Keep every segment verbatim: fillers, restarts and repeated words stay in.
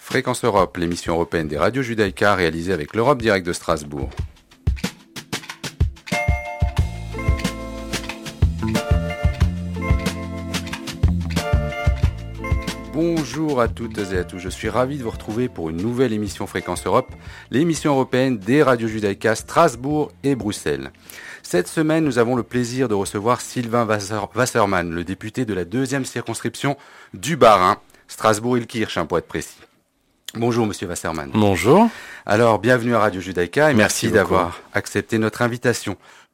Fréquence Europe, l'émission européenne des radios Judaïka réalisée avec l'Europe Direct de Strasbourg. Bonjour à toutes et à tous, je suis ravi de vous retrouver pour une nouvelle émission Fréquence Europe, l'émission européenne des radios Judaïka Strasbourg et Bruxelles. Cette semaine, nous avons le plaisir de recevoir Sylvain Wasserman, le député de la deuxième circonscription du Bas-Rhin, Strasbourg-Illkirch, pour être précis. Bonjour Monsieur Wasserman. Bonjour. Alors, bienvenue à Radio Judaïka et merci, merci d'avoir accepté notre invitation.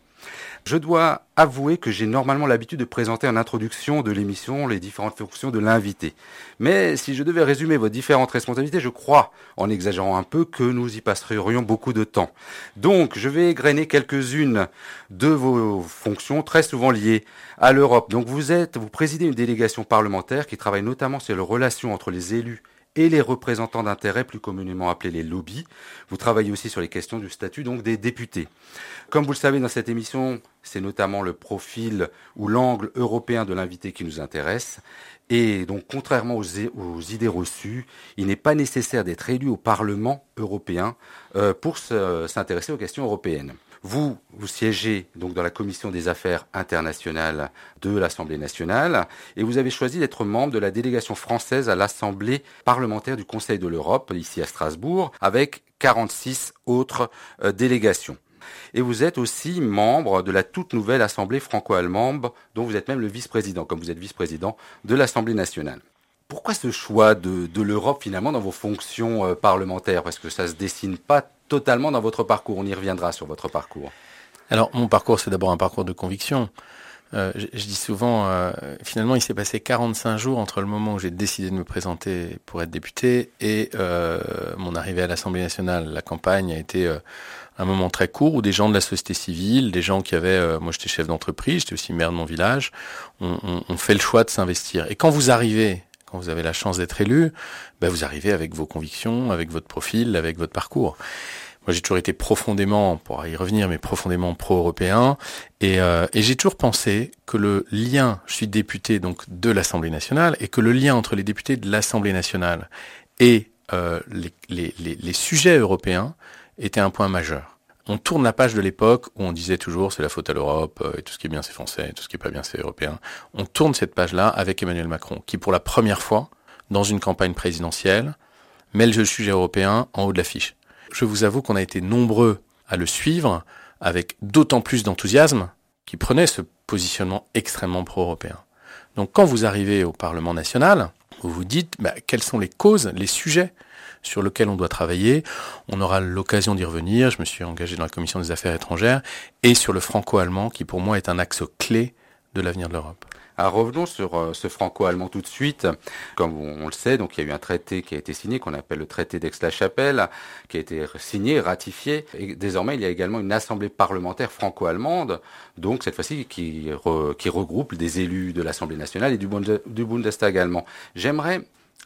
Je dois avouer que j'ai normalement l'habitude de présenter en introduction de l'émission les différentes fonctions de l'invité. Mais si je devais résumer vos différentes responsabilités, je crois, en exagérant un peu, que nous y passerions beaucoup de temps. Donc, je vais égrener quelques-unes de vos fonctions très souvent liées à l'Europe. Donc, vous êtes, vous présidez une délégation parlementaire qui travaille notamment sur les relations entre les élus et les représentants d'intérêts, plus communément appelés les lobbies. Vous travaillez aussi sur les questions du statut donc des députés. Comme vous le savez, dans cette émission, c'est notamment le profil ou l'angle européen de l'invité qui nous intéresse. Et donc, contrairement aux, aux idées reçues, il n'est pas nécessaire d'être élu au Parlement européen euh, pour se, s'intéresser aux questions européennes. Vous, vous siégez donc dans la Commission des Affaires internationales de l'Assemblée nationale et vous avez choisi d'être membre de la délégation française à l'Assemblée parlementaire du Conseil de l'Europe, ici à Strasbourg, avec quarante-six autres euh, délégations. Et vous êtes aussi membre de la toute nouvelle Assemblée franco-allemande, dont vous êtes même le vice-président, comme vous êtes vice-président de l'Assemblée nationale. Pourquoi ce choix de, de l'Europe finalement dans vos fonctions euh, parlementaires ? Parce que ça ne se dessine pas totalement dans votre parcours. On y reviendra sur votre parcours. Alors, mon parcours, c'est d'abord un parcours de conviction. Euh, je, je dis souvent, euh, finalement, il s'est passé quarante-cinq jours entre le moment où j'ai décidé de me présenter pour être député et euh, mon arrivée à l'Assemblée nationale. La campagne a été euh, un moment très court où des gens de la société civile, des gens qui avaient... Euh, moi, j'étais chef d'entreprise, j'étais aussi maire de mon village, on, on, on fait le choix de s'investir. Et quand vous arrivez... Quand vous avez la chance d'être élu, ben vous arrivez avec vos convictions, avec votre profil, avec votre parcours. Moi, j'ai toujours été profondément, pour y revenir, mais profondément pro-européen. Et, euh, et j'ai toujours pensé que le lien, je suis député donc de l'Assemblée nationale, et que le lien entre les députés de l'Assemblée nationale et euh, les, les, les, les sujets européens était un point majeur. On tourne la page de l'époque où on disait toujours c'est la faute à l'Europe, et tout ce qui est bien c'est français, et tout ce qui est pas bien c'est européen. On tourne cette page-là avec Emmanuel Macron, qui pour la première fois, dans une campagne présidentielle, met le sujet européen en haut de l'affiche. Je vous avoue qu'on a été nombreux à le suivre avec d'autant plus d'enthousiasme qu'il prenait ce positionnement extrêmement pro-européen. Donc quand vous arrivez au Parlement national, vous vous dites bah, quelles sont les causes, les sujets sur lequel on doit travailler. On aura l'occasion d'y revenir. Je me suis engagé dans la Commission des Affaires étrangères et sur le franco-allemand qui, pour moi, est un axe clé de l'avenir de l'Europe. Alors revenons sur euh, ce franco-allemand tout de suite. Comme on, on le sait, donc il y a eu un traité qui a été signé, qu'on appelle le traité d'Aix-la-Chapelle, qui a été signé, ratifié. Et désormais, il y a également une assemblée parlementaire franco-allemande, donc cette fois-ci qui, re, qui regroupe des élus de l'Assemblée nationale et du, Bunde, du Bundestag allemand. J'aimerais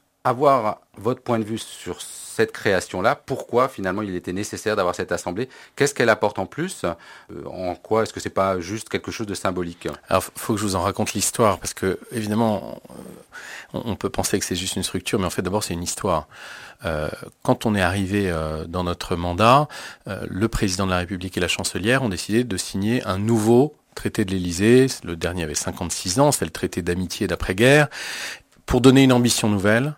avoir votre point de vue sur cette création-là. Pourquoi, finalement, il était nécessaire d'avoir cette assemblée ? Qu'est-ce qu'elle apporte en plus ? euh, En quoi est-ce que c'est pas juste quelque chose de symbolique ? Alors, faut que je vous en raconte l'histoire, parce que, évidemment, on, on peut penser que c'est juste une structure, mais en fait, d'abord, c'est une histoire. Euh, quand on est arrivé euh, dans notre mandat, euh, le président de la République et la chancelière ont décidé de signer un nouveau traité de l'Élysée. Le dernier avait cinquante-six ans, c'est le traité d'amitié d'après-guerre, pour donner une ambition nouvelle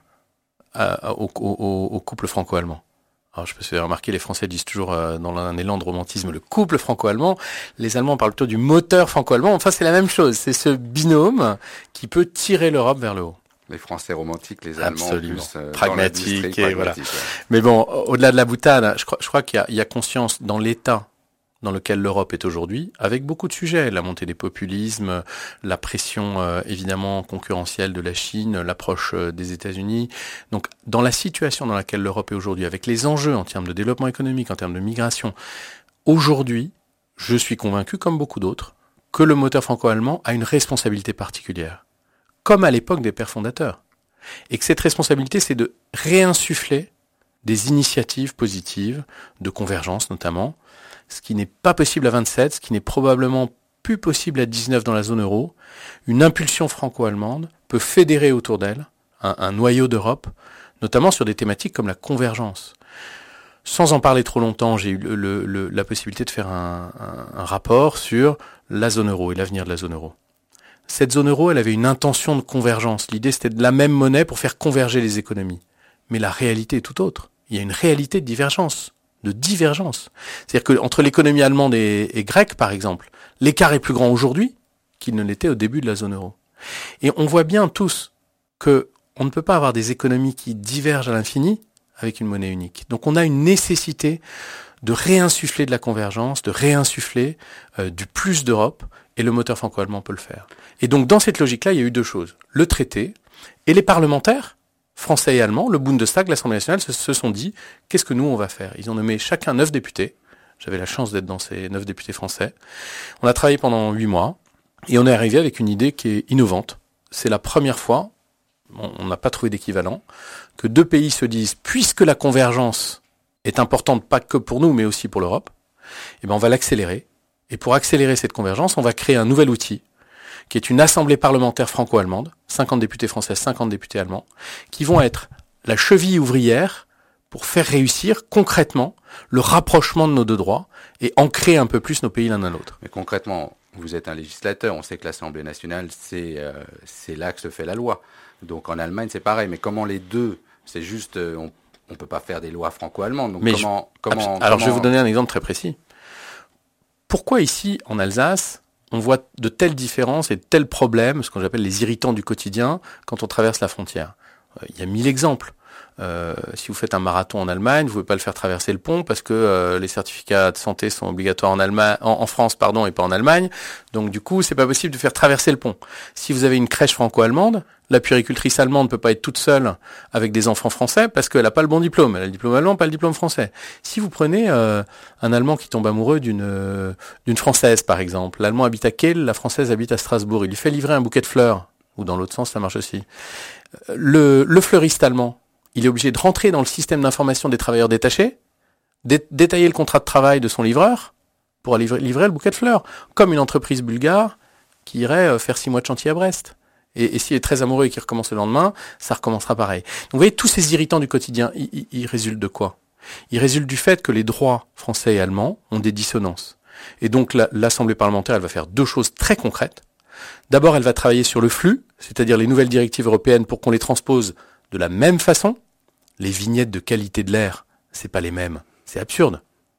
Au, au, au couple franco-allemand. Alors je peux se faire remarquer, les Français disent toujours euh, dans un élan de romantisme le couple franco-allemand, les Allemands parlent plutôt du moteur franco-allemand, enfin c'est la même chose, c'est ce binôme qui peut tirer l'Europe vers le haut. Les Français romantiques, les Allemands Absolument. plus euh, pragmatiques et voilà. Ouais. Mais bon, au-delà de la boutade, je crois, je crois qu'il y a, il y a conscience dans l'État dans lequel l'Europe est aujourd'hui, avec beaucoup de sujets, la montée des populismes, la pression euh, évidemment concurrentielle de la Chine, l'approche euh, des États-Unis. Donc dans la situation dans laquelle l'Europe est aujourd'hui, avec les enjeux en termes de développement économique, en termes de migration, aujourd'hui, je suis convaincu, comme beaucoup d'autres, que le moteur franco-allemand a une responsabilité particulière, comme à l'époque des pères fondateurs. Et que cette responsabilité, c'est de réinsuffler des initiatives positives, de convergence notamment, ce qui n'est pas possible à vingt-sept, ce qui n'est probablement plus possible à dix-neuf dans la zone euro. Une impulsion franco-allemande peut fédérer autour d'elle un, un noyau d'Europe notamment sur des thématiques comme la convergence. Sans en parler trop longtemps, j'ai eu le, le, le, la possibilité de faire un, un, un rapport sur la zone euro et l'avenir de la zone euro. Cette zone euro, elle avait une intention de convergence. L'idée, c'était de la même monnaie pour faire converger les économies. Mais la réalité est tout autre. Il y a une réalité de divergence, de divergence. C'est-à-dire qu'entre l'économie allemande et, et grecque, par exemple, l'écart est plus grand aujourd'hui qu'il ne l'était au début de la zone euro. Et on voit bien tous que on ne peut pas avoir des économies qui divergent à l'infini avec une monnaie unique. Donc on a une nécessité de réinsuffler de la convergence, de réinsuffler euh, du plus d'Europe, et le moteur franco-allemand peut le faire. Et donc dans cette logique-là, il y a eu deux choses. Le traité et les parlementaires, français et allemands, le Bundestag, l'Assemblée nationale, se, se sont dit, qu'est-ce que nous on va faire ? Ils ont nommé chacun neuf députés. J'avais la chance d'être dans ces neuf députés français. On a travaillé pendant huit mois, et on est arrivé avec une idée qui est innovante. C'est la première fois, on n'a pas trouvé d'équivalent, que deux pays se disent, puisque la convergence est importante pas que pour nous, mais aussi pour l'Europe, eh ben on va l'accélérer. Et pour accélérer cette convergence, on va créer un nouvel outil, qui est une assemblée parlementaire franco-allemande, cinquante députés français, cinquante députés allemands, qui vont être la cheville ouvrière pour faire réussir concrètement le rapprochement de nos deux droits et ancrer un peu plus nos pays l'un à l'autre. Mais concrètement, vous êtes un législateur, on sait que l'Assemblée nationale, c'est, euh, c'est là que se fait la loi. Donc en Allemagne, c'est pareil. Mais comment les deux, c'est juste, euh, on ne peut pas faire des lois franco-allemandes. Donc Mais comment, je, comment, Alors comment... je vais vous donner un exemple très précis. Pourquoi ici, en Alsace, on voit de telles différences et de tels problèmes, ce qu'on appelle les irritants du quotidien, quand on traverse la frontière ? euh, Il y a mille exemples. Euh, si vous faites un marathon en Allemagne, vous ne pouvez pas le faire traverser le pont parce que euh, les certificats de santé sont obligatoires en Allemagne, en, en France, pardon, et pas en Allemagne. Donc du coup, c'est pas possible de faire traverser le pont. Si vous avez une crèche franco-allemande, la puéricultrice allemande ne peut pas être toute seule avec des enfants français parce qu'elle n'a pas le bon diplôme. Elle a le diplôme allemand, pas le diplôme français. Si vous prenez euh, un Allemand qui tombe amoureux d'une euh, d'une Française, par exemple, l'Allemand habite à Kehl, la Française habite à Strasbourg, il lui fait livrer un bouquet de fleurs, ou dans l'autre sens, ça marche aussi. Le, le fleuriste allemand, il est obligé de rentrer dans le système d'information des travailleurs détachés, dé- détailler le contrat de travail de son livreur pour livrer, livrer le bouquet de fleurs, comme une entreprise bulgare qui irait faire six mois de chantier à Brest. Et, et s'il est très amoureux et qu'il recommence le lendemain, ça recommencera pareil. Donc vous voyez, tous ces irritants du quotidien, ils, ils, ils résultent de quoi ? Ils résultent du fait que les droits français et allemands ont des dissonances. Et donc la, l'Assemblée parlementaire, elle va faire deux choses très concrètes. D'abord, elle va travailler sur le flux, c'est-à-dire les nouvelles directives européennes pour qu'on les transpose de la même façon. Les vignettes de qualité de l'air, c'est pas les mêmes. C'est absurde.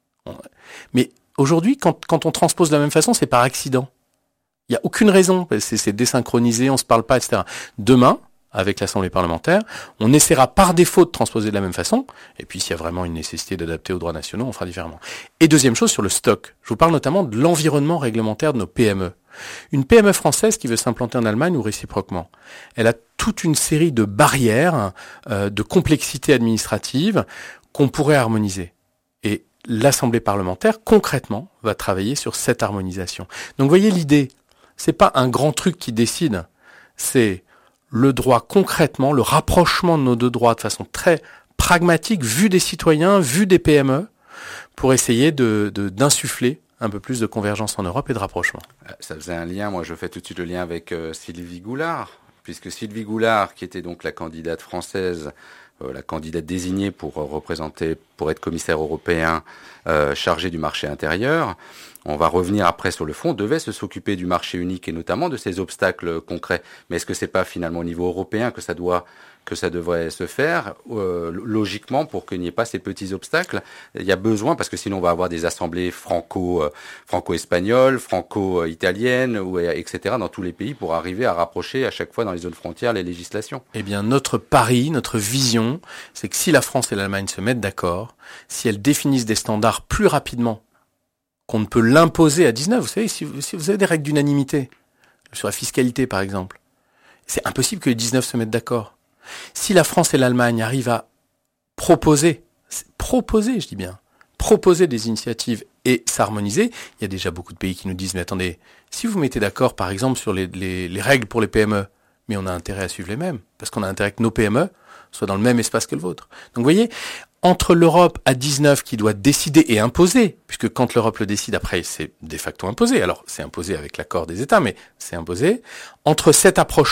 Mais aujourd'hui, quand, quand on transpose de la même façon, c'est par accident. Il n'y a aucune raison. C'est, c'est désynchronisé, on se parle pas, et cetera. Demain, avec l'Assemblée parlementaire, on essaiera par défaut de transposer de la même façon. Et puis, s'il y a vraiment une nécessité d'adapter aux droits nationaux, on fera différemment. Et deuxième chose, sur le stock. Je vous parle notamment de l'environnement réglementaire de nos P M E. Une P M E française qui veut s'implanter en Allemagne ou réciproquement, elle a toute une série de barrières, euh, de complexités administratives qu'on pourrait harmoniser. Et l'Assemblée parlementaire, concrètement, va travailler sur cette harmonisation. Donc, vous voyez l'idée, c'est pas un grand truc qui décide, c'est le droit concrètement, le rapprochement de nos deux droits de façon très pragmatique, vu des citoyens, vu des P M E, pour essayer de, de, d'insuffler un peu plus de convergence en Europe et de rapprochement. Ça faisait un lien, moi je fais tout de suite le lien avec euh, Sylvie Goulard, puisque Sylvie Goulard, qui était donc la candidate française, euh, la candidate désignée pour euh, représenter, pour être commissaire européen euh, chargé du marché intérieur, on va revenir après sur le fond, devait se s'occuper du marché unique et notamment de ces obstacles concrets. Mais est-ce que c'est pas finalement au niveau européen que ça doit que ça devrait se faire euh, logiquement pour qu'il n'y ait pas ces petits obstacles? Il y a besoin, parce que sinon on va avoir des assemblées franco euh, franco-espagnoles, franco-italiennes, ou et cetera dans tous les pays pour arriver à rapprocher à chaque fois dans les zones frontières les législations. Eh bien, notre pari, notre vision, c'est que si la France et l'Allemagne se mettent d'accord, si elles définissent des standards plus rapidement qu'on ne peut l'imposer à dix-neuf, vous savez, si vous, si vous avez des règles d'unanimité sur la fiscalité par exemple, c'est impossible que les dix-neuf se mettent d'accord. Si la France et l'Allemagne arrivent à proposer, proposer, je dis bien, proposer des initiatives et s'harmoniser, il y a déjà beaucoup de pays qui nous disent, mais attendez, si vous mettez d'accord, par exemple, sur les, les, les règles pour les P M E, mais on a intérêt à suivre les mêmes, parce qu'on a intérêt que nos P M E soient dans le même espace que le vôtre. Donc vous voyez, entre l'Europe à dix-neuf qui doit décider et imposer, puisque quand l'Europe le décide, après, c'est de facto imposé. Alors, c'est imposé avec l'accord des États, mais c'est imposé. Entre cette approche-là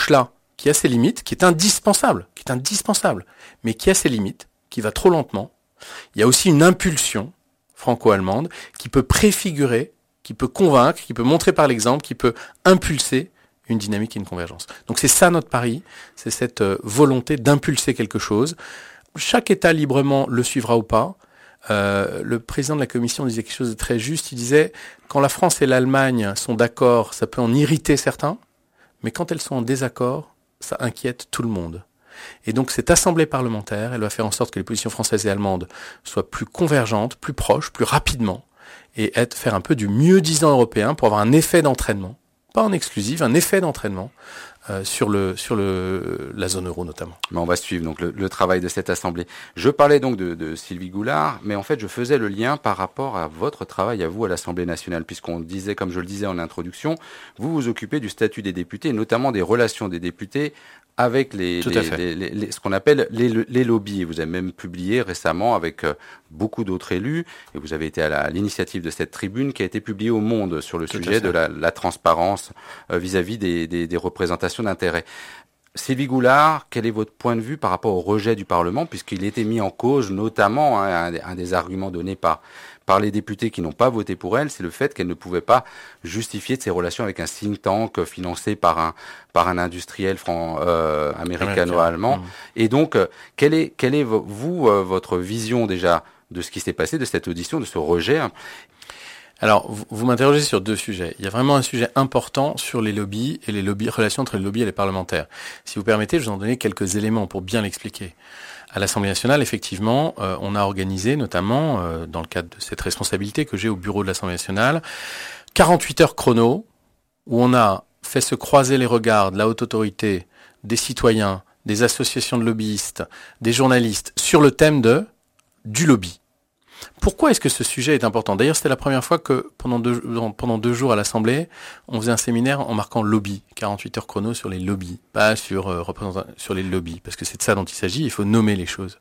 qui a ses limites, qui est indispensable, qui est indispensable, mais qui a ses limites, qui va trop lentement. Il y a aussi une impulsion franco-allemande qui peut préfigurer, qui peut convaincre, qui peut montrer par l'exemple, qui peut impulser une dynamique et une convergence. Donc c'est ça notre pari, c'est cette euh, volonté d'impulser quelque chose. Chaque État librement le suivra ou pas. Euh, le président de la Commission disait quelque chose de très juste, il disait « Quand la France et l'Allemagne sont d'accord, ça peut en irriter certains, mais quand elles sont en désaccord, ça inquiète tout le monde. » Et donc cette assemblée parlementaire, elle va faire en sorte que les positions françaises et allemandes soient plus convergentes, plus proches, plus rapidement, et être, faire un peu du mieux-disant européen pour avoir un effet d'entraînement, pas en exclusif, un effet d'entraînement euh, sur le sur le la zone euro notamment. Mais on va suivre donc le, le travail de cette assemblée. Je parlais donc de, de Sylvie Goulard, mais en fait je faisais le lien par rapport à votre travail à vous à l'Assemblée nationale, puisqu'on disait, comme je le disais en introduction, vous vous occupez du statut des députés, et notamment des relations des députés avec les, les, les, les, les ce qu'on appelle les, les lobbies. Et vous avez même publié récemment avec euh, beaucoup d'autres élus, et vous avez été à, la, à l'initiative de cette tribune qui a été publiée au Monde sur le Tout sujet de la, la transparence euh, vis-à-vis des, des, des représentations d'intérêt. Sylvie Goulard, quel est votre point de vue par rapport au rejet du Parlement, puisqu'il était mis en cause, notamment hein, un, un des arguments donnés par par les députés qui n'ont pas voté pour elle, c'est le fait qu'elle ne pouvait pas justifier de ses relations avec un think tank financé par un par un industriel franc euh, américano-allemand. Mmh. Et donc, euh, quelle est quelle est vous euh, votre vision déjà de ce qui s'est passé, de cette audition, de ce rejet? Alors, vous, vous m'interrogez sur deux sujets. Il y a vraiment un sujet important sur les lobbies et les lobbies, relations entre les lobbies et les parlementaires. Si vous permettez, je vais vous en donner quelques éléments pour bien l'expliquer. À l'Assemblée nationale, effectivement, euh, on a organisé, notamment euh, dans le cadre de cette responsabilité que j'ai au bureau de l'Assemblée nationale, quarante-huit heures chrono, où on a fait se croiser les regards de la haute autorité, des citoyens, des associations de lobbyistes, des journalistes, sur le thème de du lobby. Pourquoi est-ce que ce sujet est important? D'ailleurs, c'était la première fois que pendant deux, pendant deux jours à l'Assemblée, on faisait un séminaire en marquant lobby, quarante-huit heures chrono sur les lobbies, pas sur euh, sur les lobbies, parce que c'est de ça dont il s'agit, il faut nommer les choses.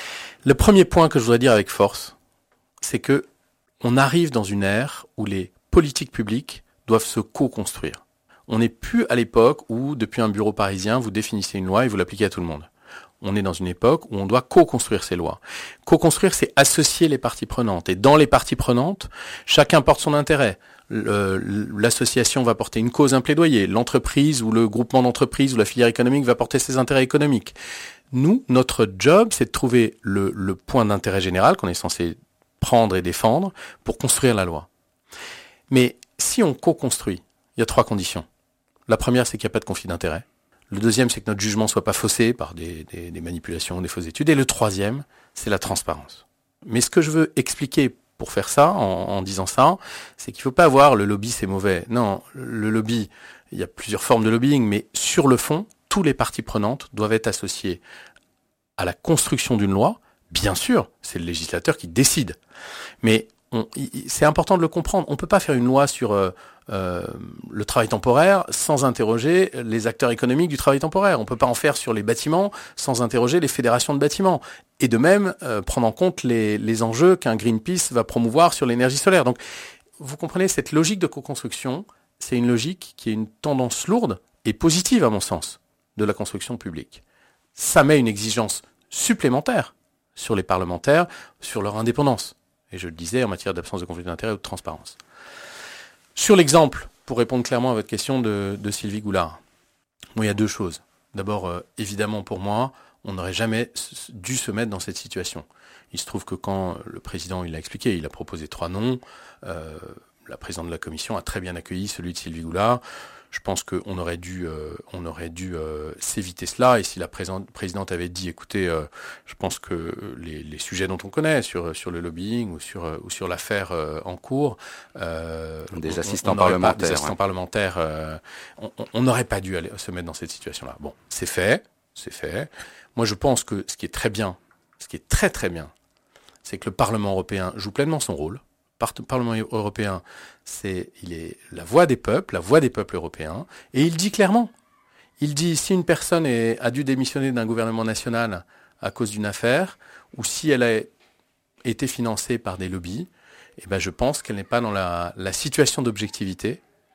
Le premier point que je voudrais dire avec force, c'est que on arrive dans une ère où les politiques publiques doivent se co-construire. On n'est plus à l'époque où, depuis un bureau parisien, vous définissez une loi et vous l'appliquez à tout le monde. On est dans une époque où on doit co-construire ces lois. Co-construire, c'est associer les parties prenantes. Et dans les parties prenantes, chacun porte son intérêt. Le, l'association va porter une cause, un plaidoyer. L'entreprise ou le groupement d'entreprises ou la filière économique va porter ses intérêts économiques. Nous, notre job, c'est de trouver le, le point d'intérêt général qu'on est censé prendre et défendre pour construire la loi. Mais si on co-construit, il y a trois conditions. La première, c'est qu'il n'y a pas de conflit d'intérêt. Le deuxième, c'est que notre jugement soit pas faussé par des, des, des manipulations, des fausses études. Et le troisième, c'est la transparence. Mais ce que je veux expliquer pour faire ça, en, en disant ça, c'est qu'il faut pas avoir le lobby, c'est mauvais. Non, le lobby, il y a plusieurs formes de lobbying, mais sur le fond, tous les parties prenantes doivent être associées à la construction d'une loi. Bien sûr, c'est le législateur qui décide. Mais on, c'est important de le comprendre. On peut pas faire une loi sur euh, euh, le travail temporaire sans interroger les acteurs économiques du travail temporaire. On peut pas en faire sur les bâtiments sans interroger les fédérations de bâtiments. Et de même, euh, prendre en compte les, les enjeux qu'un Greenpeace va promouvoir sur l'énergie solaire. Donc, vous comprenez, cette logique de co-construction, c'est une logique qui est une tendance lourde et positive, à mon sens, de la construction publique. Ça met une exigence supplémentaire sur les parlementaires, sur leur indépendance. Et je le disais, en matière d'absence de conflit d'intérêt ou de transparence. Sur l'exemple, pour répondre clairement à votre question de, de Sylvie Goulard, bon, il y a deux choses. D'abord, euh, évidemment pour moi, on n'aurait jamais dû se mettre dans cette situation. Il se trouve que quand le président il l'a expliqué, il a proposé trois noms, euh, la présidente de la commission a très bien accueilli celui de Sylvie Goulard. Je pense qu'on aurait dû, euh, on aurait dû euh, s'éviter cela. Et si la présidente avait dit, écoutez, euh, je pense que les, les sujets dont on connaît sur sur le lobbying ou sur ou sur l'affaire euh, en cours, euh, des assistants on, on parlementaires, pas, des assistants ouais. parlementaires, euh, on n'aurait pas dû aller se mettre dans cette situation-là. Bon, c'est fait, c'est fait. Moi, je pense que ce qui est très bien, ce qui est très très bien, c'est que le Parlement européen joue pleinement son rôle. Le Parlement européen, c'est, il est la voix des peuples, la voix des peuples européens, et il dit clairement, il dit si une personne est, a dû démissionner d'un gouvernement national à cause d'une affaire, ou si elle a été financée par des lobbies, eh ben je pense qu'elle n'est pas dans la, la situation d'objectivité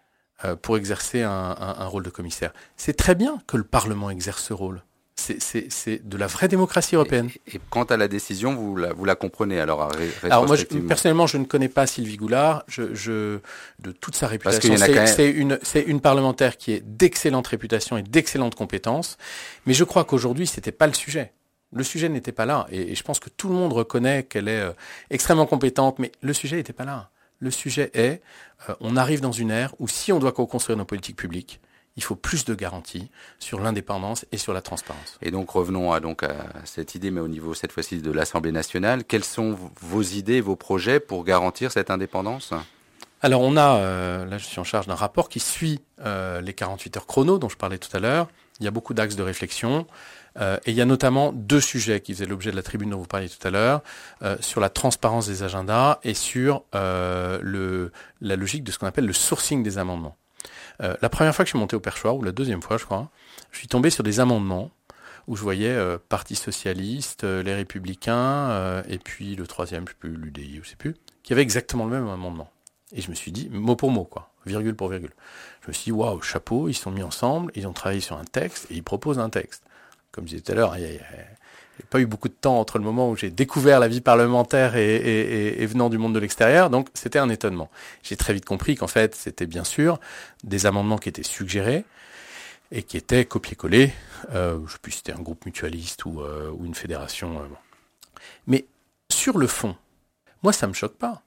euh, pour exercer un, un, un rôle de commissaire. C'est très bien que le Parlement exerce ce rôle. C'est, c'est, c'est de la vraie démocratie européenne. Et, et quant à la décision, vous la, vous la comprenez alors ré, Alors moi, je, personnellement, je ne connais pas Sylvie Goulard. Je, je, de toute sa réputation, c'est, même... c'est, une, c'est une parlementaire qui est d'excellente réputation et d'excellentes compétences. Mais je crois qu'aujourd'hui, c'était pas le sujet. Le sujet n'était pas là. Et, et je pense que tout le monde reconnaît qu'elle est euh, extrêmement compétente, mais le sujet n'était pas là. Le sujet est, euh, on arrive dans une ère où si on doit co-construire nos politiques publiques, il faut plus de garanties sur l'indépendance et sur la transparence. Et donc revenons à, donc, à cette idée, mais au niveau cette fois-ci de l'Assemblée nationale. Quelles sont vos idées, vos projets pour garantir cette indépendance ? Alors on a, euh, là je suis en charge d'un rapport qui suit euh, les quarante-huit heures chrono dont je parlais tout à l'heure. Il y a beaucoup d'axes de réflexion euh, et il y a notamment deux sujets qui faisaient l'objet de la tribune dont vous parliez tout à l'heure, euh, sur la transparence des agendas et sur euh, le, la logique de ce qu'on appelle le sourcing des amendements. Euh, la première fois que je suis monté au perchoir, ou la deuxième fois je crois, je suis tombé sur des amendements où je voyais euh, Parti Socialiste, euh, les Républicains, euh, et puis le troisième, je sais plus, l'U D I, je sais plus, qui avait exactement le même amendement. Et je me suis dit, mot pour mot, quoi, virgule pour virgule. Je me suis dit, waouh, chapeau, ils sont mis ensemble, ils ont travaillé sur un texte, et ils proposent un texte. Comme je disais tout à l'heure, il n'y a, a pas eu beaucoup de temps entre le moment où j'ai découvert la vie parlementaire et, et, et, et venant du monde de l'extérieur, donc c'était un étonnement. J'ai très vite compris qu'en fait, c'était bien sûr des amendements qui étaient suggérés et qui étaient copiés-collés. Euh, je sais plus si c'était un groupe mutualiste ou, euh, ou une fédération. Euh, bon. Mais sur le fond, moi, ça me choque pas.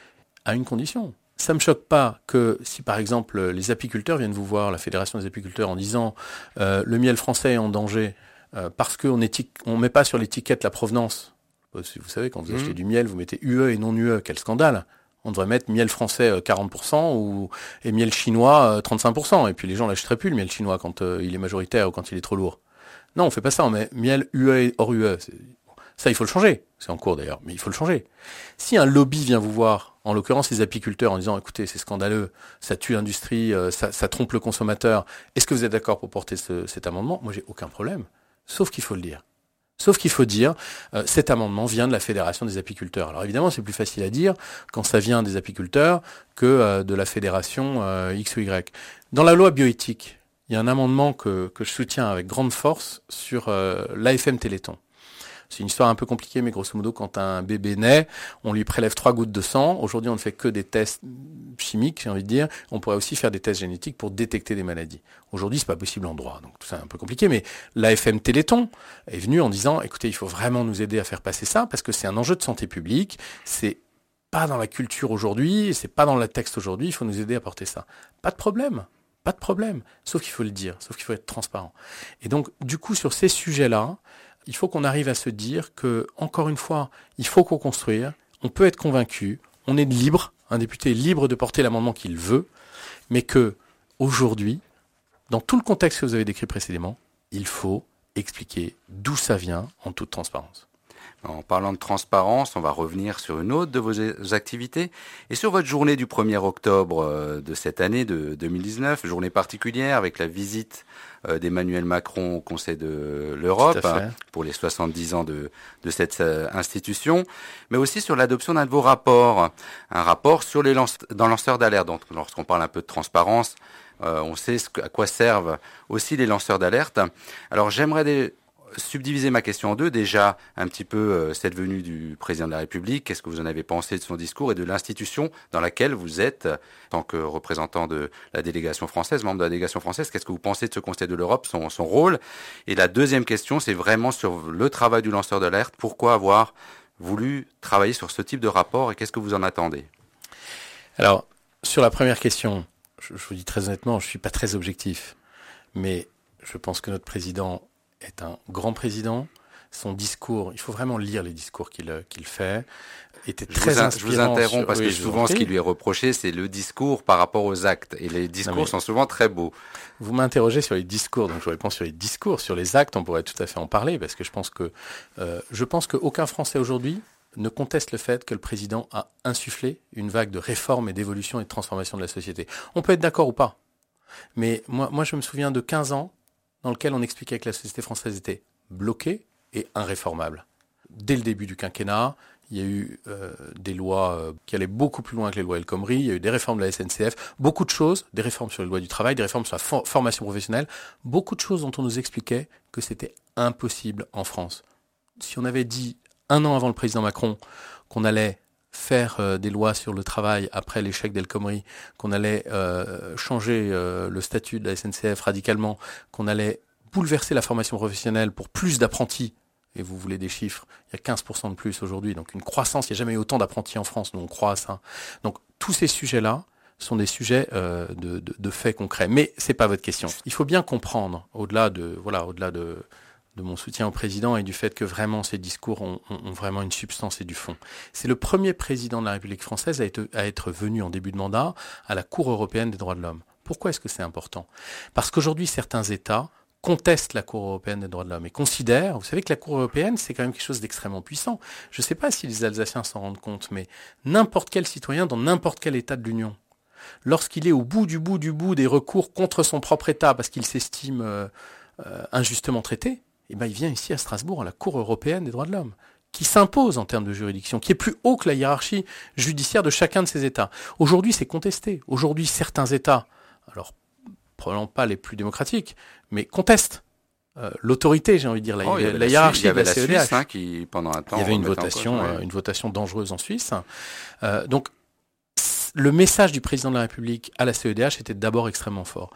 À une condition. Ça me choque pas que si par exemple les apiculteurs viennent vous voir, la Fédération des apiculteurs, en disant euh, le miel français est en danger euh, parce qu'on étique, on met pas sur l'étiquette la provenance. Vous savez, quand vous achetez mmh. du miel, vous mettez U E et non U E. Quel scandale! On devrait mettre miel français quarante pour cent ou, et miel chinois trente-cinq pour cent. Et puis les gens l'achèteraient plus le miel chinois quand euh, il est majoritaire ou quand il est trop lourd. Non, on fait pas ça. On met miel U E et hors U E. C'est... Ça, il faut le changer. C'est en cours d'ailleurs, mais il faut le changer. Si un lobby vient vous voir, en l'occurrence les apiculteurs, en disant « Écoutez, c'est scandaleux, ça tue l'industrie, euh, ça, ça trompe le consommateur. Est-ce que vous êtes d'accord pour porter ce, cet amendement ?» Moi, j'ai aucun problème. Sauf qu'il faut le dire. Sauf qu'il faut dire euh, cet amendement vient de la Fédération des apiculteurs. Alors évidemment, c'est plus facile à dire quand ça vient des apiculteurs que euh, de la Fédération euh, X ou Y. Dans la loi bioéthique, il y a un amendement que, que je soutiens avec grande force sur euh, l'A F M Téléthon. C'est une histoire un peu compliquée, mais grosso modo, quand un bébé naît, on lui prélève trois gouttes de sang. Aujourd'hui, on ne fait que des tests chimiques, j'ai envie de dire. On pourrait aussi faire des tests génétiques pour détecter des maladies. Aujourd'hui, c'est pas possible en droit, donc tout ça est un peu compliqué. Mais l'A F M Téléthon est venu en disant, écoutez, il faut vraiment nous aider à faire passer ça, parce que c'est un enjeu de santé publique. C'est pas dans la culture aujourd'hui, c'est pas dans le texte aujourd'hui. Il faut nous aider à porter ça. Pas de problème. Pas de problème. Sauf qu'il faut le dire, sauf qu'il faut être transparent. Et donc, du coup, sur ces sujets-là, il faut qu'on arrive à se dire que, encore une fois, il faut co-construire, on peut être convaincu, on est libre, un député est libre de porter l'amendement qu'il veut, mais que, aujourd'hui, dans tout le contexte que vous avez décrit précédemment, il faut expliquer d'où ça vient en toute transparence. En parlant de transparence, on va revenir sur une autre de vos activités et sur votre journée du premier octobre de cette année de deux mille dix-neuf, journée particulière avec la visite d'Emmanuel Macron au Conseil de l'Europe pour les soixante-dix ans de, de cette institution, mais aussi sur l'adoption d'un de vos rapports, un rapport sur les lance, dans lanceurs d'alerte. Donc, lorsqu'on parle un peu de transparence, euh, on sait ce, à quoi servent aussi les lanceurs d'alerte. Alors, j'aimerais des, subdiviser ma question en deux. Déjà, un petit peu euh, cette venue du président de la République. Qu'est-ce que vous en avez pensé de son discours et de l'institution dans laquelle vous êtes, en tant que représentant de la délégation française, membre de la délégation française? Qu'est-ce que vous pensez de ce Conseil de l'Europe, son, son rôle? Et la deuxième question, c'est vraiment sur le travail du lanceur d'alerte. Pourquoi avoir voulu travailler sur ce type de rapport et qu'est-ce que vous en attendez? Alors, sur la première question, je, je vous dis très honnêtement, je suis pas très objectif, mais je pense que notre président est un grand président. Son discours, il faut vraiment lire les discours qu'il, qu'il fait, était très je vous, inspirant. Je vous interromps sur... parce oui, que souvent ce qui lui est reproché, c'est le discours par rapport aux actes. Et les discours non, mais... sont souvent très beaux. Vous m'interrogez sur les discours, donc je réponds sur les discours. Sur les actes, on pourrait tout à fait en parler, parce que je pense que euh, je pense qu'aucun Français aujourd'hui ne conteste le fait que le président a insufflé une vague de réformes et d'évolution et de transformation de la société. On peut être d'accord ou pas, mais moi, moi je me souviens de quinze ans dans lequel on expliquait que la société française était bloquée et irréformable. Dès le début du quinquennat, Il y a eu euh, des lois euh, qui allaient beaucoup plus loin que les lois El Khomri. Il y a eu des réformes de la S N C F, beaucoup de choses, des réformes sur les lois du travail, des réformes sur la for- formation professionnelle, beaucoup de choses dont on nous expliquait que c'était impossible en France. Si on avait dit un an avant le président Macron qu'on allait faire euh, des lois sur le travail après l'échec d'El Khomri, qu'on allait euh, changer euh, le statut de la S N C F radicalement, qu'on allait bouleverser la formation professionnelle pour plus d'apprentis, et vous voulez des chiffres, il y a quinze pour cent de plus aujourd'hui, donc une croissance, il n'y a jamais eu autant d'apprentis en France, nous on croit à ça. Donc tous ces sujets-là sont des sujets euh, de, de, de faits concrets. Mais c'est pas votre question. Il faut bien comprendre, au-delà de voilà, au-delà de, de mon soutien au président et du fait que vraiment ces discours ont, ont, ont vraiment une substance et du fond. C'est le premier président de la République française à être, à être venu en début de mandat à la Cour européenne des droits de l'homme. Pourquoi est-ce que c'est important ? Parce qu'aujourd'hui, certains États conteste la Cour européenne des droits de l'homme et considère, vous savez que la Cour européenne, c'est quand même quelque chose d'extrêmement puissant. Je ne sais pas si les Alsaciens s'en rendent compte, mais n'importe quel citoyen dans n'importe quel État de l'Union, lorsqu'il est au bout du bout du bout des recours contre son propre État parce qu'il s'estime euh, euh, injustement traité, eh ben, il vient ici à Strasbourg, à la Cour européenne des droits de l'homme, qui s'impose en termes de juridiction, qui est plus haut que la hiérarchie judiciaire de chacun de ces États. Aujourd'hui, c'est contesté. Aujourd'hui, certains États, alors probablement pas les plus démocratiques, mais contestent euh, l'autorité, j'ai envie de dire, la, oh, la, la, la hiérarchie de la, la C E D H. Suisse, hein, qui, pendant un temps, il y avait une votation, cause, ouais. euh, une votation dangereuse en Suisse. Euh, donc, le message du président de la République à la C E D H était d'abord extrêmement fort.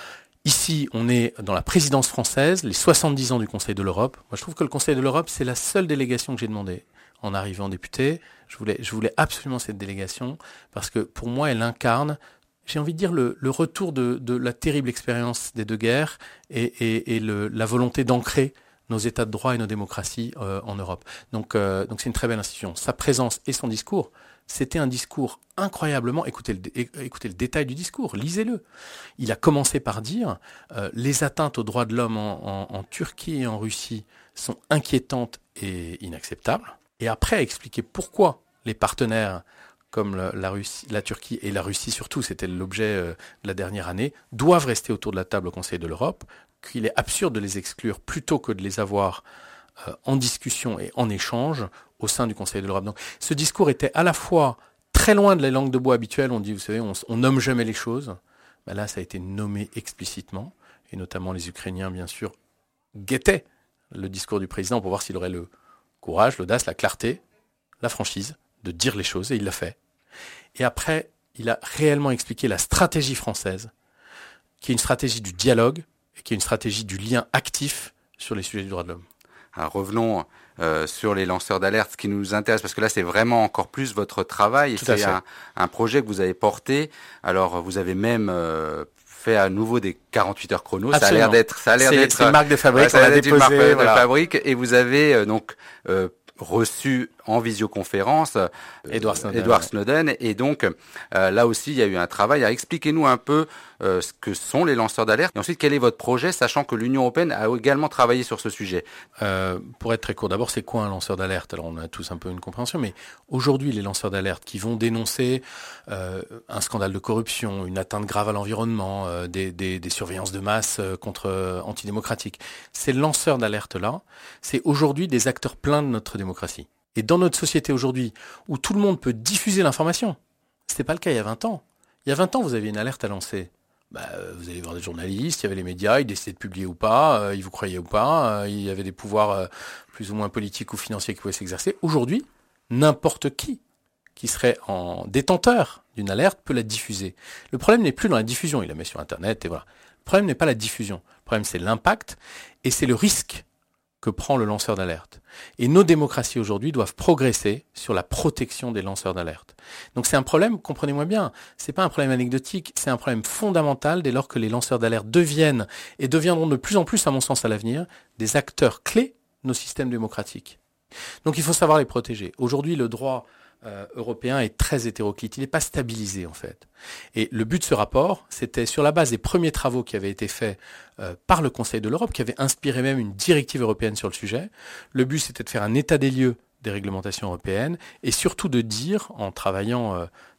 Ici, on est dans la présidence française, les soixante-dix ans du Conseil de l'Europe. Moi, je trouve que le Conseil de l'Europe, c'est la seule délégation que j'ai demandée en arrivant député. Je voulais, je voulais absolument cette délégation parce que pour moi, elle incarne, j'ai envie de dire, le, le retour de, de la terrible expérience des deux guerres et, et, et le, la volonté d'ancrer nos états de droit et nos démocraties euh, en Europe. Donc, euh, donc c'est une très belle institution. Sa présence et son discours, c'était un discours incroyablement... Écoutez le, écoutez le détail du discours, lisez-le. Il a commencé par dire euh, « Les atteintes aux droits de l'homme en, en, en Turquie et en Russie sont inquiétantes et inacceptables. » Et après, a expliqué pourquoi les partenaires comme la, la, Russie, la Turquie et la Russie surtout, c'était l'objet euh, de la dernière année, doivent rester autour de la table au Conseil de l'Europe, qu'il est absurde de les exclure plutôt que de les avoir euh, en discussion et en échange au sein du Conseil de l'Europe. Donc, ce discours était à la fois très loin de la langue de bois habituelle, on dit, vous savez, on, on nomme jamais les choses. Ben là, ça a été nommé explicitement, et notamment les Ukrainiens, bien sûr, guettaient le discours du président pour voir s'il aurait le courage, l'audace, la clarté, la franchise de dire les choses, et il l'a fait. Et après, il a réellement expliqué la stratégie française, qui est une stratégie du dialogue, et qui est une stratégie du lien actif sur les sujets du droit de l'homme. Alors revenons euh, sur les lanceurs d'alerte, ce qui nous intéresse, parce que là c'est vraiment encore plus votre travail, et c'est un, un projet que vous avez porté. Alors vous avez même euh, fait à nouveau des quarante-huit heures chrono. Absolument. Ça a l'air d'être, ça a l'air c'est, d'être, c'est une marque de fabrique. Ouais, ça a l'air d'être une marque voilà. de fabrique, et vous avez euh, donc euh, reçu en visioconférence euh, Edward Snowden, Edward ouais. Snowden, et donc euh, là aussi il y a eu un travail. Alors, expliquez-nous un peu euh, ce que sont les lanceurs d'alerte, et ensuite quel est votre projet, sachant que l'Union européenne a également travaillé sur ce sujet. Euh, pour être très court, d'abord c'est quoi un lanceur d'alerte ? Alors on a tous un peu une compréhension, mais aujourd'hui les lanceurs d'alerte qui vont dénoncer euh, un scandale de corruption, une atteinte grave à l'environnement, euh, des, des, des surveillances de masse euh, contre euh, antidémocratiques, ces lanceurs d'alerte là, c'est aujourd'hui des acteurs pleins de notre démocratie. Et dans notre société aujourd'hui, où tout le monde peut diffuser l'information, c'était pas le cas il y a vingt ans. Il y a vingt ans, vous aviez une alerte à lancer. Bah, vous allez voir des journalistes, il y avait les médias, ils décidaient de publier ou pas, euh, ils vous croyaient ou pas, euh, il y avait des pouvoirs euh, plus ou moins politiques ou financiers qui pouvaient s'exercer. Aujourd'hui, n'importe qui qui serait en détenteur d'une alerte peut la diffuser. Le problème n'est plus dans la diffusion, il la met sur Internet et voilà. Le problème n'est pas la diffusion, le problème c'est l'impact et c'est le risque que prend le lanceur d'alerte. Et nos démocraties aujourd'hui doivent progresser sur la protection des lanceurs d'alerte. Donc c'est un problème, comprenez-moi bien, c'est pas un problème anecdotique, c'est un problème fondamental dès lors que les lanceurs d'alerte deviennent et deviendront de plus en plus, à mon sens à l'avenir, des acteurs clés de nos systèmes démocratiques. Donc il faut savoir les protéger. Aujourd'hui, le droit Euh, européen est très hétéroclite, il n'est pas stabilisé en fait. Et le but de ce rapport, c'était sur la base des premiers travaux qui avaient été faits euh, par le Conseil de l'Europe, qui avait inspiré même une directive européenne sur le sujet. Le but, c'était de faire un état des lieux des réglementations européennes et surtout de dire, en travaillant euh,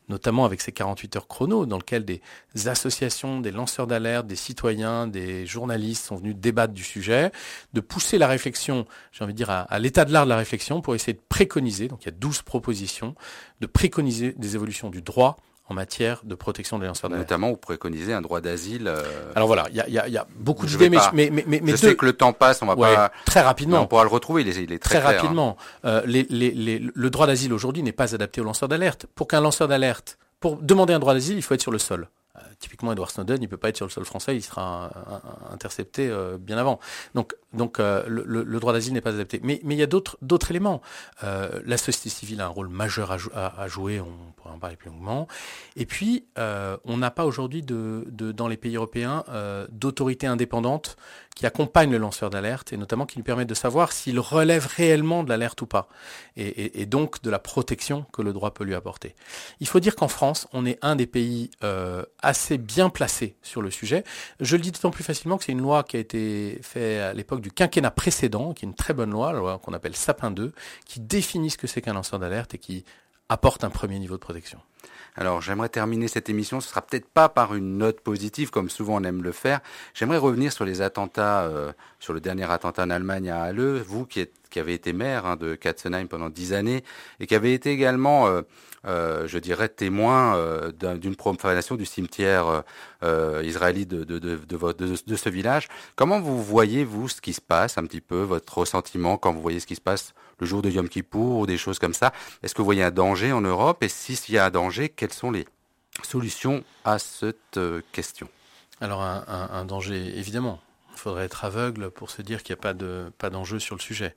notamment avec ces quarante-huit heures chrono, dans lequel des associations, des lanceurs d'alerte, des citoyens, des journalistes sont venus débattre du sujet, de pousser la réflexion, j'ai envie de dire, à, à l'état de l'art de la réflexion pour essayer de préconiser, donc il y a douze propositions, de préconiser des évolutions du droit en matière de protection des lanceurs d'alerte. Notamment, vous préconisez un droit d'asile. Euh... Alors voilà, il y a, y a, y a beaucoup d'idées, mais, mais, mais, mais je deux... sais que le temps passe, on va ouais, pas. Très rapidement. On pourra le retrouver, il est, il est très, très clair, rapidement. Hein. Euh, les, les, les, le droit d'asile aujourd'hui n'est pas adapté aux lanceurs d'alerte. Pour qu'un lanceur d'alerte, pour demander un droit d'asile, il faut être sur le sol. Euh, typiquement, Edward Snowden, il peut pas être sur le sol français, il sera un, un, intercepté euh, bien avant. Donc, donc euh, le, le droit d'asile n'est pas adapté. Mais, mais il y a d'autres, d'autres éléments. Euh, la société civile a un rôle majeur à, jou- à, à jouer, on pourrait en parler plus longuement. Et puis, euh, on n'a pas aujourd'hui de, de, dans les pays européens euh, d'autorité indépendante qui accompagne le lanceur d'alerte et notamment qui lui permet de savoir s'il relève réellement de l'alerte ou pas, et, et, et donc de la protection que le droit peut lui apporter. Il faut dire qu'en France, on est un des pays euh, assez bien placés sur le sujet. Je le dis d'autant plus facilement que c'est une loi qui a été faite à l'époque du quinquennat précédent, qui est une très bonne loi, la loi qu'on appelle Sapin deux, qui définit ce que c'est qu'un lanceur d'alerte et qui apporte un premier niveau de protection. Alors, j'aimerais terminer cette émission, ce sera peut-être pas par une note positive, comme souvent on aime le faire. J'aimerais revenir sur les attentats, euh, sur le dernier attentat en Allemagne à Halle. Vous qui, êtes, qui avez été maire hein, de Katzenheim pendant dix années et qui avez été également, euh, euh, je dirais, témoin euh, d'un, d'une profanation du cimetière euh, israélite de, de, de, de, de, de ce village. Comment vous voyez, vous, ce qui se passe un petit peu, votre ressentiment quand vous voyez ce qui se passe le jour de Yom Kippour ou des choses comme ça? Est-ce que vous voyez un danger en Europe? Et s'il y a un danger, quelles sont les solutions à cette euh, question? Alors un, un, un danger, évidemment. Il faudrait être aveugle pour se dire qu'il n'y a pas, de, pas d'enjeu sur le sujet.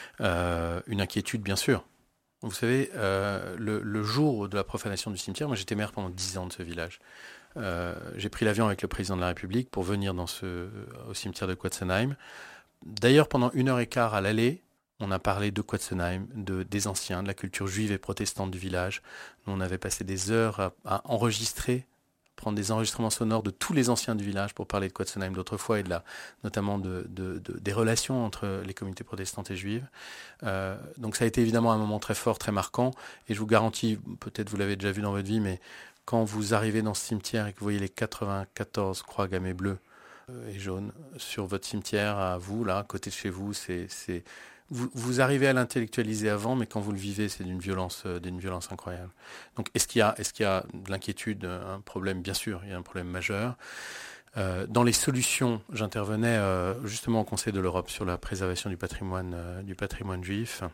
Euh, une inquiétude, bien sûr. Vous savez, euh, le, le jour de la profanation du cimetière, moi j'étais maire pendant dix ans de ce village. Euh, j'ai pris l'avion avec le président de la République pour venir dans ce, au cimetière de Quatzenheim. D'ailleurs, pendant une heure et quart à l'aller, on a parlé de Quatzenheim, de, des anciens, de la culture juive et protestante du village. Nous, on avait passé des heures à, à enregistrer, prendre des enregistrements sonores de tous les anciens du village pour parler de Quatzenheim d'autrefois et de la, notamment de, de, de, des relations entre les communautés protestantes et juives. Euh, donc ça a été évidemment un moment très fort, très marquant. Et je vous garantis, peut-être vous l'avez déjà vu dans votre vie, mais quand vous arrivez dans ce cimetière et que vous voyez les quatre-vingt-quatorze croix gammées bleues et jaunes sur votre cimetière, à vous, là, à côté de chez vous, c'est... c'est Vous, vous arrivez à l'intellectualiser avant, mais quand vous le vivez, c'est d'une violence, euh, d'une violence incroyable. Donc, est-ce qu'il y a, est-ce qu'il y a de l'inquiétude, un problème? Bien sûr, il y a un problème majeur. Euh, dans les solutions, j'intervenais euh, justement au Conseil de l'Europe sur la préservation du patrimoine, euh, du patrimoine juif.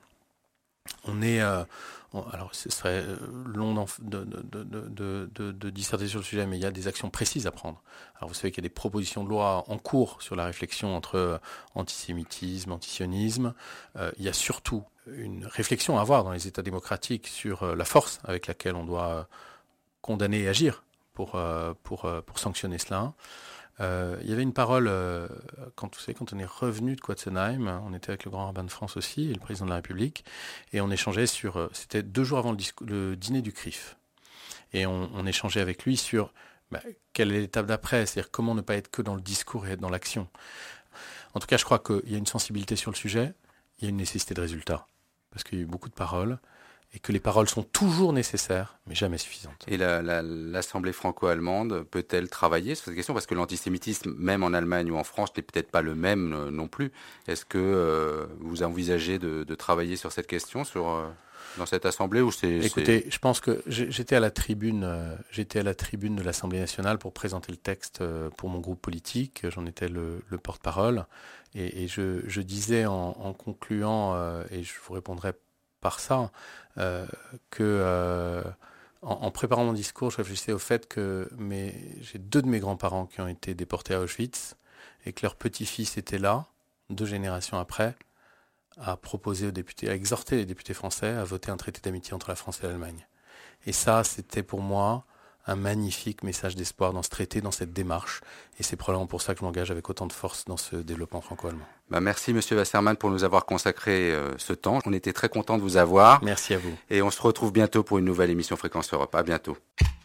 On est, euh, on, alors ce serait long de, de, de, de, de, de disserter sur le sujet, mais il y a des actions précises à prendre. Alors vous savez qu'il y a des propositions de loi en cours sur la réflexion entre antisémitisme, antisionisme. Euh, il y a surtout une réflexion à avoir dans les États démocratiques sur euh, la force avec laquelle on doit euh, condamner et agir pour, euh, pour, euh, pour sanctionner cela. Euh, il y avait une parole, euh, quand, vous savez, quand on est revenu de Quatzenheim, on était avec le grand rabbin de France aussi, et le président de la République, et on échangeait sur, euh, c'était deux jours avant le, disco, le dîner du C R I F, et on, on échangeait avec lui sur bah, quelle est l'étape d'après, c'est-à-dire comment ne pas être que dans le discours et être dans l'action. En tout cas, je crois qu'il y a une sensibilité sur le sujet, il y a une nécessité de résultat, parce qu'il y a eu beaucoup de paroles, et que les paroles sont toujours nécessaires, mais jamais suffisantes. Et la, la, l'Assemblée franco-allemande peut-elle travailler sur cette question? Parce que l'antisémitisme, même en Allemagne ou en France, n'est peut-être pas le même euh, non plus. Est-ce que euh, vous envisagez de, de travailler sur cette question sur, euh, dans cette Assemblée ou c'est, Écoutez, c'est... je pense que j'étais à la tribune, euh, j'étais à la tribune de l'Assemblée nationale pour présenter le texte euh, pour mon groupe politique. J'en étais le, le porte-parole. Et, et je, je disais en, en concluant, euh, et je vous répondrai par ça, euh, que euh, en, en préparant mon discours, je réfléchissais au fait que mes, j'ai deux de mes grands-parents qui ont été déportés à Auschwitz et que leur petit-fils était là, deux générations après, à proposer aux députés, à exhorter les députés français à voter un traité d'amitié entre la France et l'Allemagne. Et ça, c'était pour moi un magnifique message d'espoir dans ce traité, dans cette démarche. Et c'est probablement pour ça que je m'engage avec autant de force dans ce développement franco-allemand. Bah merci Monsieur Wasserman pour nous avoir consacré euh, ce temps. On était très contents de vous avoir. Merci à vous. Et on se retrouve bientôt pour une nouvelle émission Fréquence Europe. À bientôt.